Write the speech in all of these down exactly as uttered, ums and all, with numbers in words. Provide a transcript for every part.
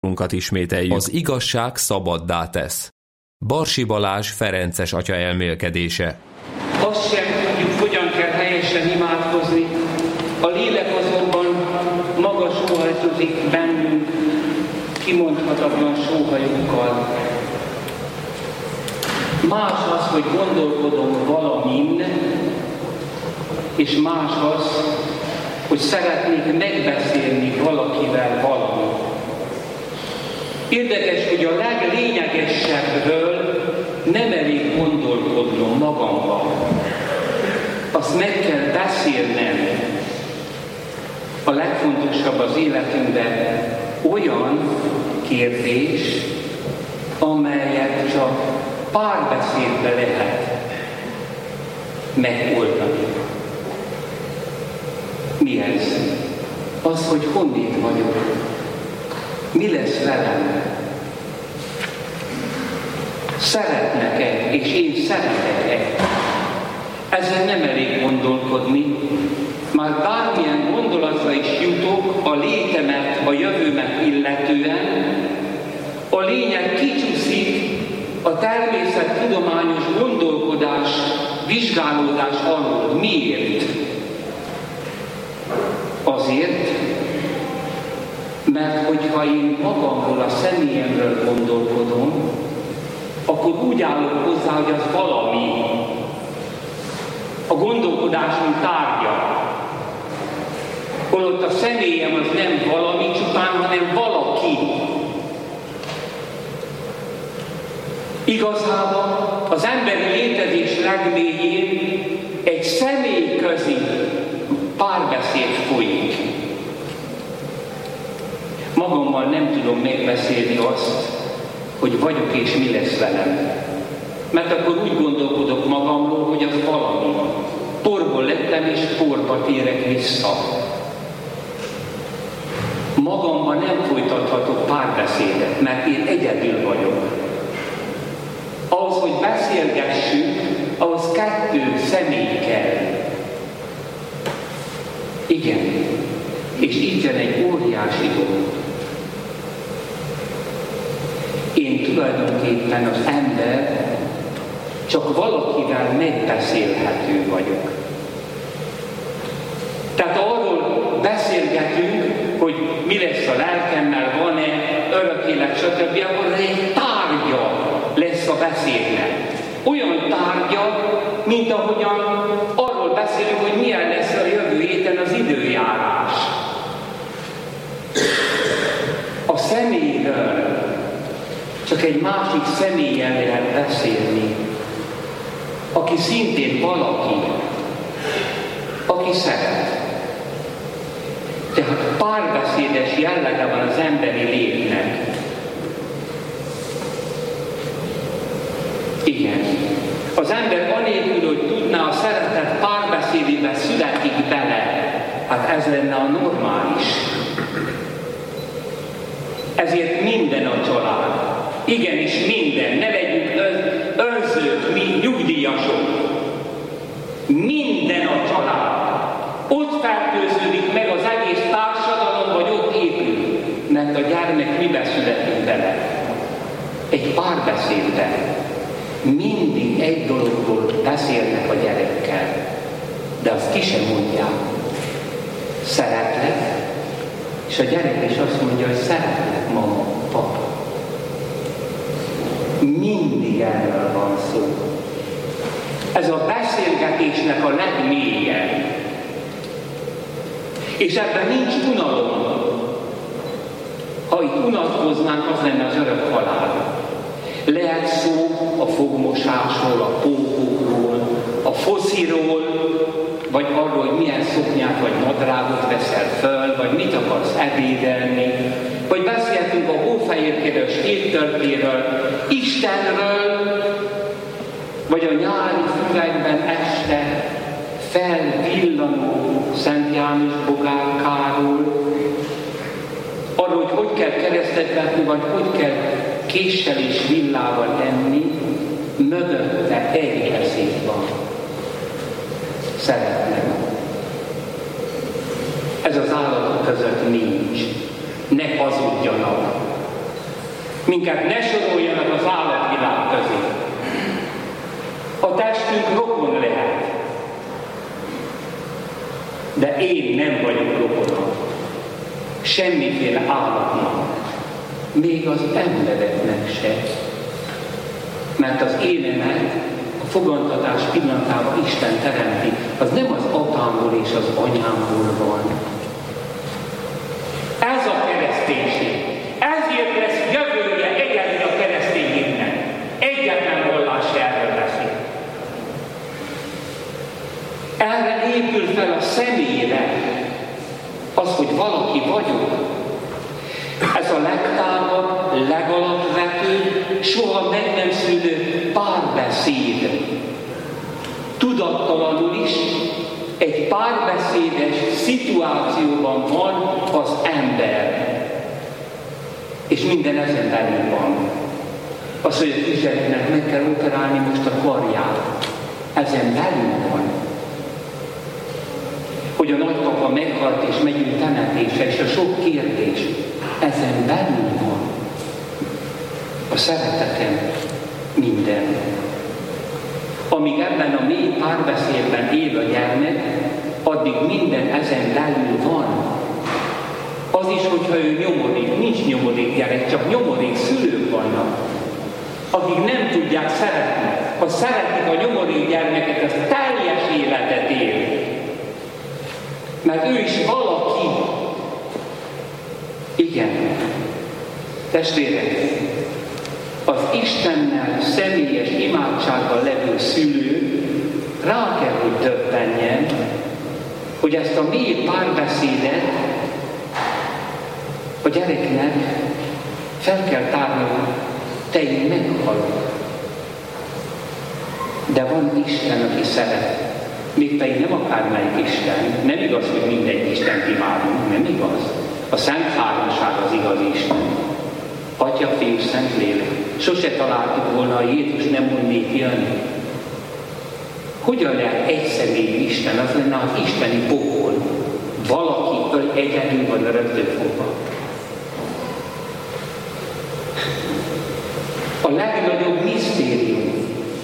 Unkat ismételjük. Az igazság szabaddá tesz. Barsi Balázs ferences atya elmélkedése. Azt sem tudjuk, hogyan kell helyesen imádkozni. A lélek azonban maga sóhajtozik bennünk, kimondhatatlan sóhajokkal. Más az, hogy gondolkodom valamin, és más az, hogy szeretnék megbeszélni valakivel valamit. Érdekes, hogy a leglényegesebbről nem elég gondolkodnom magamban. Azt meg kell beszélnem. A legfontosabb az életünkben olyan kérdés, amelyet csak párbeszédbe lehet megoldani. Mi ez? Az, hogy honnét vagyok. Mi lesz velem? Szeretnek-e, és én szeretek-e? Ezen nem elég gondolkodni. Már bármilyen gondolatra is jutok a létemet, a jövőmet illetően, a lényeg kicsúszik a természettudományos gondolkodás, vizsgálódás alól. Miért? Azért, mert hogyha én magamról, a személyemről gondolkodom, akkor úgy állok hozzá, hogy az valami. A gondolkodásunk tárgya. Holott a személyem az nem valami csupán, hanem valaki. Igazából az emberi létezés legmélyén egy személyközi párbeszéd folyik. Magammal nem tudom megbeszélni azt, hogy vagyok és mi lesz velem. Mert akkor úgy gondolkodok magamról, hogy az valami. Porból lettem és porba térek vissza. Magamban nem folytathatok párbeszédet, mert én egyedül vagyok. Ahhoz, hogy beszélgessünk, ahhoz kettő személy kell. Igen, és így jön egy óriási dolog. Én tulajdonképpen az ember csak valakivel megbeszélhető vagyok. Tehát arról beszélgetünk, hogy mi lesz a lelkemmel, van-e örök élet, stb. Akkor egy tárgya lesz a beszédnek. Olyan tárgya, mint ahogyan arról beszélünk, hogy milyen lesz a jövő héten az időjárás. A személyről csak egy másik személlyel lehet beszélni, aki szintén valaki, aki szeret. Tehát párbeszédes jellege van az emberi létnek. Igen. Az ember anélkül, hogy tudná, a szeretet párbeszédébe születik bele. Hát ez lenne a normális. Ezért minden a család. Igenis minden. Ne legyünk önzők, mi nyugdíjasok. Minden a család. Ott fertőződik meg az egész társadalom, vagy ott épül. Mert a gyermek miben születik bele? Egy párbeszédben. Mindig egy dologról beszélnek a gyerekkel, de azt ki sem mondják. Szeretlek, és a gyerek is azt mondja, hogy szeretlek, mama, papa. Mindig erről van szó. Ez a beszélgetésnek a legmélyebb. És ebben nincs unalom. Ha itt unatkoznánk, az lenne az örök halál. Lehet szó a fogmosásról, a pókokról, a fosziról, vagy arról, hogy milyen szoknyát vagy nadrágot veszel föl, vagy mit akarsz ebédelni, vagy beszéltünk a hófehérkéről, héttörtéről, Istenről, vagy a nyári füvekben este felvillanó Szent János bogárkáról, arról, hogy hogy kell keresztet vetni, vagy hogy kell késsel és villával enni, mögötte egy beszéd van. Szeretnek. Ez az állatok között nincs. Ne hazudjanak. Minket ne soroljanak az állatvilág közé. A testünk rokon lehet. De én nem vagyok rokona. Semmiféle állatnak. Még az embereknek se. Mert az énemet a fogantatás pillanatában Isten teremti. Az nem az apámból és az anyámból van. Ez a kereszténység. Ezért lesz jövője egyedül a kereszténységnek. Egyetlen vallás erről beszél. Erre épül fel a személyre az, hogy valaki vagyok. Ez a legtágabb, legalapvetőbb, soha meg nem szűnő párbeszéd. Tudattalanul is egy párbeszédes szituációban van az ember. És minden ezen belül van. Az, hogy a kisgyereknek meg kell operálni most a karját. Ezen belül van. Hogy a nagypapa meghalt és megyünk temetésre, és a sok kérdés. Ezen belül van. A szeretetem minden. Amíg ebben a mély párbeszédben él a gyermek, addig minden ezen belül van. Az is, hogyha ő nyomorék, nincs nyomorék gyerek, csak nyomorék szülők vannak, akik nem tudják szeretni. Ha szeretik a nyomorék gyermeket, az teljes életet él. Mert ő is valaki. Igen. Testvérek, az Istennel személyes imádsággal levő szülő rá kell, hogy döbbenjen, hogy ezt a mély párbeszédet a gyereknek fel kell tárni, te én meghalok. De van Isten, aki szeret. Mégpedig nem akármelyik Isten. Nem igaz, hogy mindegy Istent imádunk. Nem igaz. A Szent Háromság az igaz Isten. Atya, Fiú, Szent Lélek. Sose találtuk volna, a Jézus nem mondnék jönni. Hogyan lehet egy személyű Isten? Az lenne az isteni pokol. Valaki egyedül van örökzőfogva. A legnagyobb misztérium,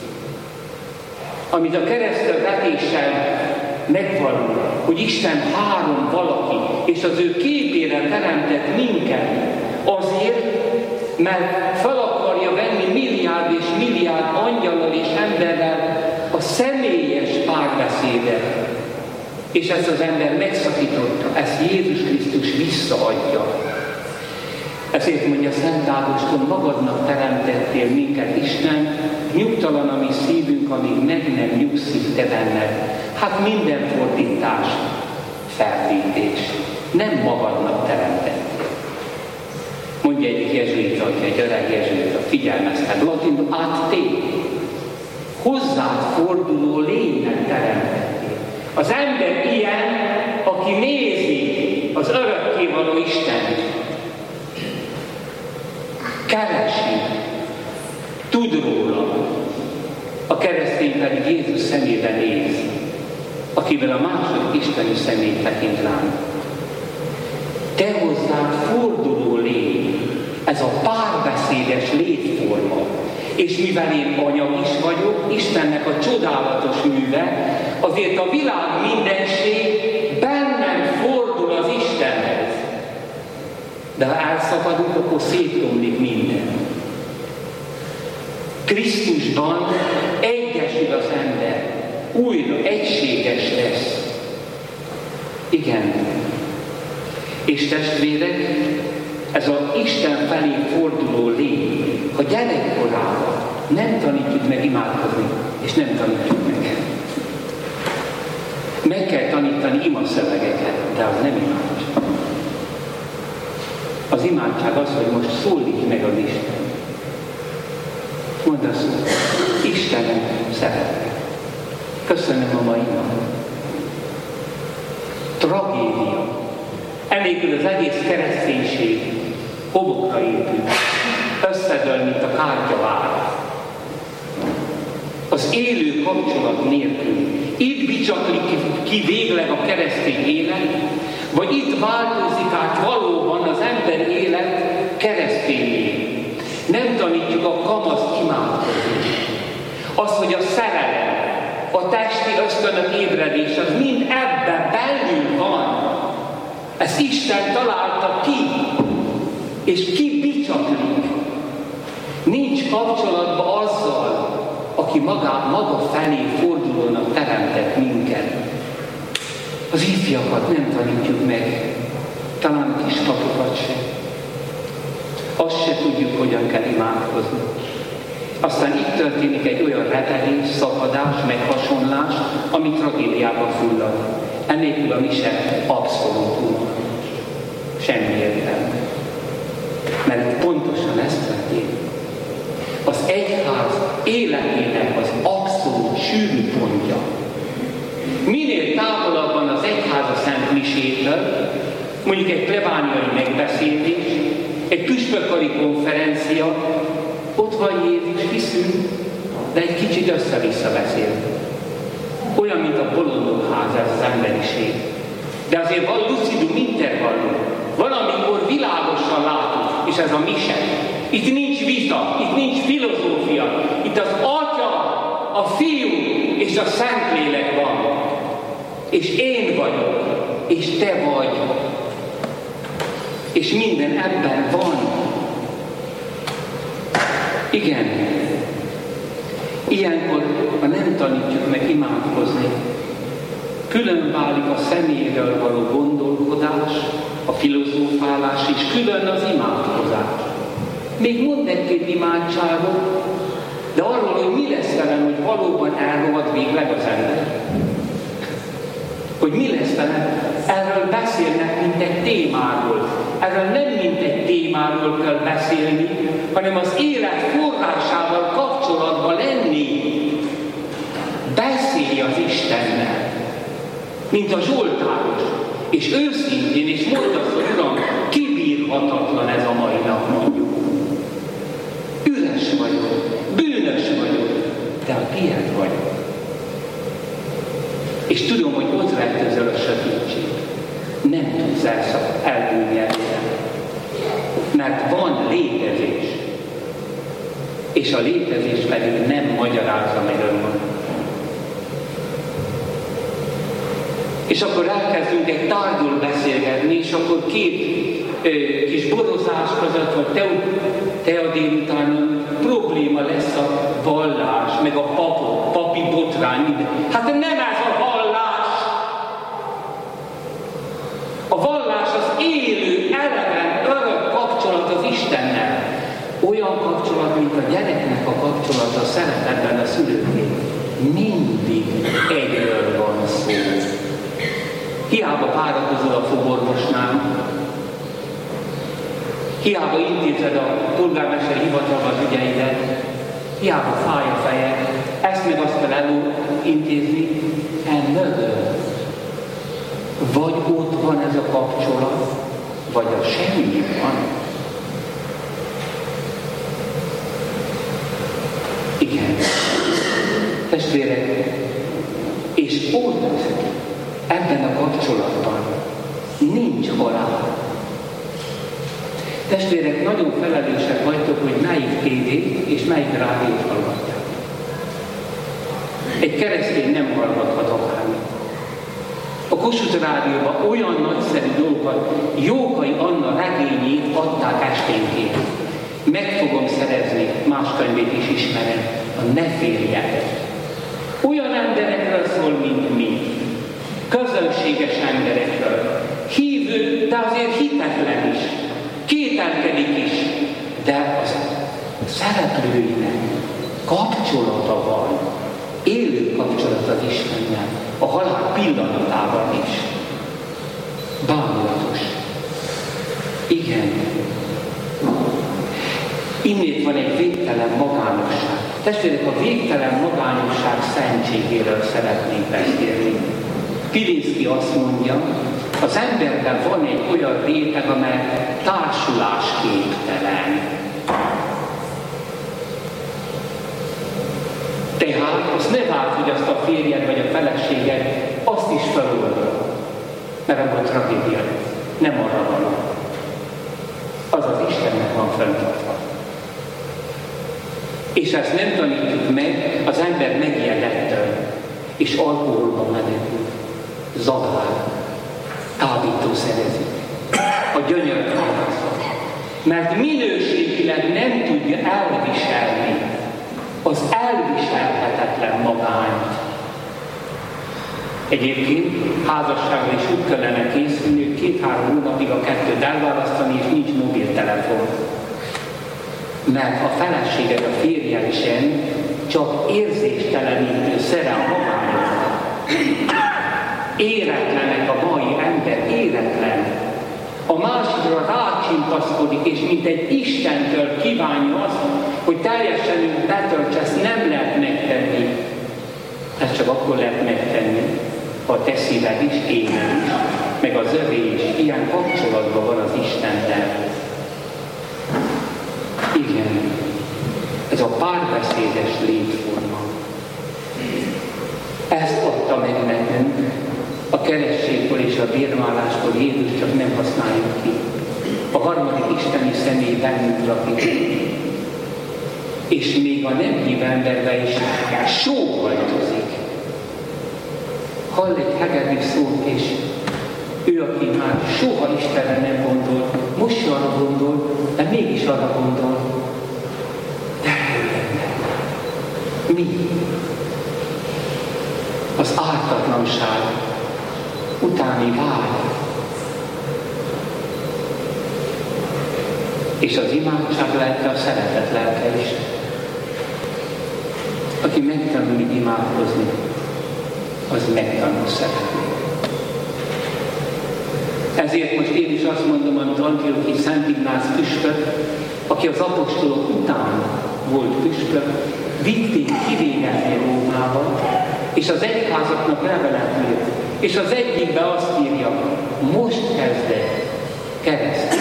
amit a keresztre vetéssel megvaló, hogy Isten három valaki, és az ő képére teremtett minket, azért, mert fel akarja venni milliárd és milliárd angyallal és emberrel a személyes párbeszédet. És ezt az ember megszakította, ezt Jézus Krisztus visszaadja. Ezért mondja Szent Ágoston, magadnak teremtettél minket, Isten, nyugtalan a mi szívünk, amíg meg nem nyugszik te benned. Hát minden fordítás felvítés. Nem magadnak teremtettél. Mondja egyik jezsuita, hogy egy öreg jezsuita figyelmeztet, latinul át té. Hozzád forduló lénynek teremtettél. Az ember ilyen, aki nézi az örökkévaló Istent. Keresi, tud róla, a keresztény pedig Jézus szemébe néz, akivel a második isteni szemét tekint rám. Te hozzád forduló lény, ez a párbeszédes létforma, és mivel én anyag is vagyok, Istennek a csodálatos műve, azért a világ mindenség bennem fordul az Istenhez. De ha elszakadunk, akkor szétromlik minden. Krisztusban egyesül az ember, újra egységes lesz. Igen. És testvérek, ez az Isten felé forduló lény, ha gyerekkorában nem tanítjuk meg imádkozni, és nem tanítjuk meg. Meg kell tanítani imaszövegeket, de az nem imádság. Az imádság az, hogy most szólíts meg az Isten. Mondd azt, Istenem, szeretlek. Köszönöm a mai nap. Tragédia. Enélkül az egész kereszténység homokra épül. Összedől, mint a kártyavár. Az élő kapcsolat nélkül. Itt bicsaklik ki végleg a keresztény élet, vagy itt változik át valóban az ember élet keresztényé. Az, hogy a szerelem, a testi ösztönök ébredés, az mind ebben belül van. Ezt Isten találta ki, és ki bicsaklik. Nincs kapcsolatban azzal, aki maga, maga felé fordulónak teremtett minket. Az ifjakat nem tanítjuk meg, talán a kis papokat sem. Azt se tudjuk, hogyan kell imádkozni. Aztán itt történik egy olyan repedés, szakadás, meghasonlás, ami tragédiába fullad. Ennélkül a mise abszolút unalmas. Semmi értelme. Mert pontosan ez történik. Az egyház életének az abszolút sűrű pontja. Minél távolabb van az egyház a Szent Misétől, mondjuk egy plebániai megbeszélés, egy püspökkari konferencia, ott van Jézus, hiszünk, de egy kicsit össze-vissza beszél. Olyan, mint a bolondokház, ez az emberiség. De azért van lucidum intervallum. Van, amikor világosan látunk, és ez a mise. Itt nincs vita, itt nincs filozófia. Itt az Atya, a Fiú és a Szentlélek van. És én vagyok, és te vagy. És minden ebben van. Igen. Ilyenkor, ha nem tanítjuk meg imádkozni, külön válik a személyről való gondolkodás, a filozófálás, és külön az imádkozás. Még mond egy-két imádságot, de arról, hogy mi lesz velem, hogy valóban elrohad végleg az ember. Hogy mi lesz velem, erről beszélnek, mint egy témáról. Erről nem mint egy témáról kell beszélni, hanem az élet forrásával kapcsolatban lenni. Beszélj az Istennel, mint a Zsoltáros. És őszintén, és mondd azt, hogy Uram, kibírhatatlan ez a mai nap, mondjuk. Üres vagyok, bűnös vagyok, de a tiéd vagyok. És tudom, hogy ott rettőzöl a sötétség. Nem tudsz elbűnni előre. Mert van létezés. És a létezés pedig nem magyarázza meg önmagát. És akkor elkezdünk egy tárgyról beszélgetni, és akkor két ö, kis borozás között, vagy te, te a délutánon probléma lesz a vallás, meg a papok, papi botrány. Hát nem ez a vallás! A vallás az élő, eleven, örök kapcsolat az Istennel. Olyan kapcsolat, mint a gyereknek a kapcsolata szeretetben a szülőké. Mindig egyről van szó. Hiába párakozol a fogorvosnál, hiába intézed a polgármesteri hivatalba az ügyeidet, hiába fáj a fejed, ezt meg azt kell elintézni, elmögött. Vagy ott van ez a kapcsolat, vagy a semmi van. Igen. Testvérek, és ott, ebben a kapcsolatban nincs halál. Testvérek, nagyon felelősek vagytok, hogy melyik tévét és melyik rádiót hallgatják. Egy keresztény nem hallgathat akármit. A Kossuth Rádióban olyan nagyszerű dolgokat, Jókai Anna regényét adták esténként. Meg fogom szerezni, más könyvét is ismerem, a Ne féljetek. Olyan emberekről szól, mint mi. Közönséges emberekről. Hívő, de azért hitetlen is. Kételkedik is. De az szereplőinek kapcsolata van. Élő kapcsolat az Istennel. A halál pillanatában is. Bámulatos. Igen. Innét van egy végtelen magányosság. Testvérek, a végtelen magányosság szentségéről szeretnék beszélni. Pilinszky azt mondja, az emberben van egy olyan réteg, amely társulásképtelen. Tehát azt ne várd, hogy azt a férjed vagy a feleséged azt is feloldod, mert abban tragédia lesz. Nem arra való. Az az Istennek van fenntartva. És ezt nem tanítjuk meg, az ember megijed ettől, és alkoholban menekül, zavár, kábítószerezik, a gyönyört hallgatva. Mert minőségileg nem tudja elviselni az elviselhetetlen magányt. Egyébként házasságra is úgy kellene készülni, hogy két-három hónapig a kettőt elválasztani, és nincs mobiltelefon. Mert a feleséged, a férjed sem csak érzéstelenítő szere a magányoknak. Éretlenek a mai ember, éretlen. A másikra rácsimpaszkodik, és mint egy Istentől kívánja azt, hogy teljesen őt betöltse, ezt nem lehet megtenni. Ezt csak akkor lehet megtenni, ha a te szíved is, éned is, meg az övé is ilyen kapcsolatban van az Istennel. Igen, ez a párbeszédes létforma. Ezt adta meg nekünk a kerességből és a bérmálásból, Jézus, csak nem használjuk ki. A harmadik isteni személy bennünk lakik. És még a nem hív emberbe is sóhajtozik. Hall egy hegedű szót, és ő, aki már soha Istenre nem gondol, most se arra gondol, de mégis arra gondol. De mi? Az ártatlanság utáni vágy. És az imádság lelke, a szeretet lelke is. Aki megtanul imádkozni, az megtanul szeretni. Ezért most én is azt mondom, amit Antiochi Szent Ignác püspök, aki az apostolok után volt püspök, vitték kivégezni Rómába, és az egyházaknak levelet írt. És az egyikben azt írja, most kezdett keresztény.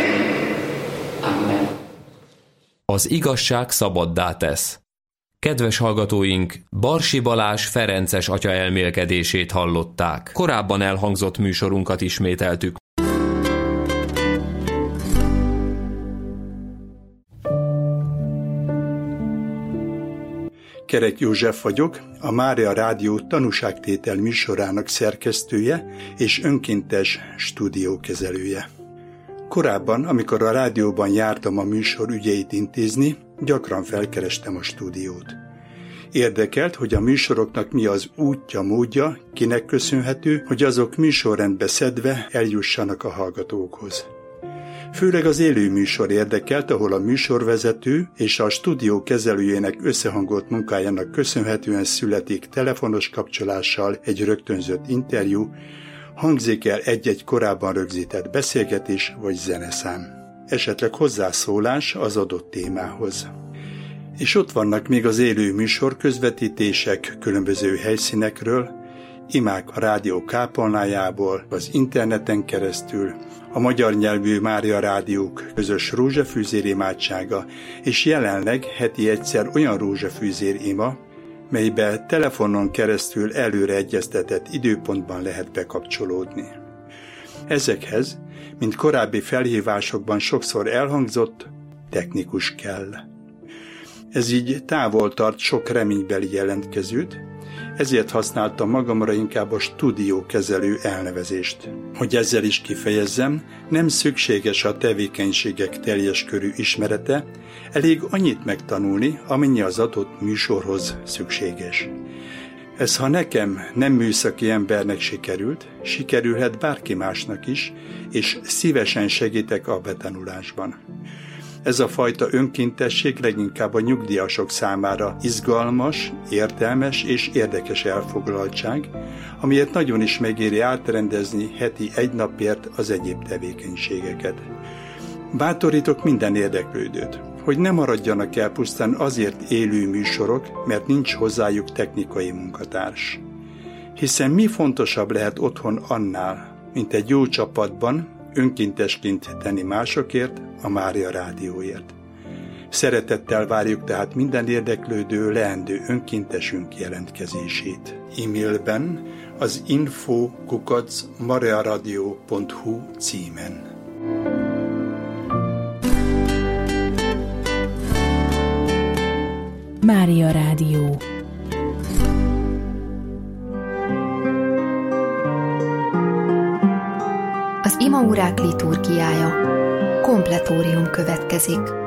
Amen. Az igazság szabaddá tesz. Kedves hallgatóink, Barsi Balázs ferences atya elmélkedését hallották. Korábban elhangzott műsorunkat ismételtük. Kerek József vagyok, a Mária Rádió tanúságtétel műsorának szerkesztője és önkéntes stúdiókezelője. Korábban, amikor a rádióban jártam a műsor ügyeit intézni, gyakran felkerestem a stúdiót. Érdekelt, hogy a műsoroknak mi az útja, módja, kinek köszönhető, hogy azok műsorrendbe szedve eljussanak a hallgatókhoz. Főleg az élő műsor érdekelt, ahol a műsorvezető és a stúdió kezelőjének összehangolt munkájának köszönhetően születik telefonos kapcsolással egy rögtönzött interjú, hangzik el egy-egy korábban rögzített beszélgetés vagy zeneszám, esetleg hozzászólás az adott témához. És ott vannak még az élő műsor közvetítések különböző helyszínekről, imák a rádió kápolnájából, az interneten keresztül, a magyar nyelvű Mária Rádiók közös rózsafűzér imádsága, és jelenleg heti egyszer olyan rózsafűzér ima, melybe telefonon keresztül előre egyeztetett időpontban lehet bekapcsolódni. Ezekhez, mint korábbi felhívásokban sokszor elhangzott, technikus kell. Ez így távol tart sok reménybeli jelentkezőt, ezért használtam magamra inkább a stúdiókezelő elnevezést. Hogy ezzel is kifejezzem, nem szükséges a tevékenységek teljes körű ismerete, elég annyit megtanulni, amennyi az adott műsorhoz szükséges. Ez, ha nekem, nem műszaki embernek sikerült, sikerülhet bárki másnak is, és szívesen segítek a betanulásban. Ez a fajta önkéntesség leginkább a nyugdíjasok számára izgalmas, értelmes és érdekes elfoglaltság, amiért nagyon is megéri átrendezni heti egy napért az egyéb tevékenységeket. Bátorítok minden érdeklődőt, hogy ne maradjanak el pusztán azért élő műsorok, mert nincs hozzájuk technikai munkatárs. Hiszen mi fontosabb lehet otthon annál, mint egy jó csapatban, önkéntesként tenni másokért, a Mária Rádióért. Szeretettel várjuk tehát minden érdeklődő, leendő önkéntesünk jelentkezését. E-mailben az info kukac mariaradio pont hu címen. Mária Rádió. Az imaórák liturgiája. Kompletórium következik.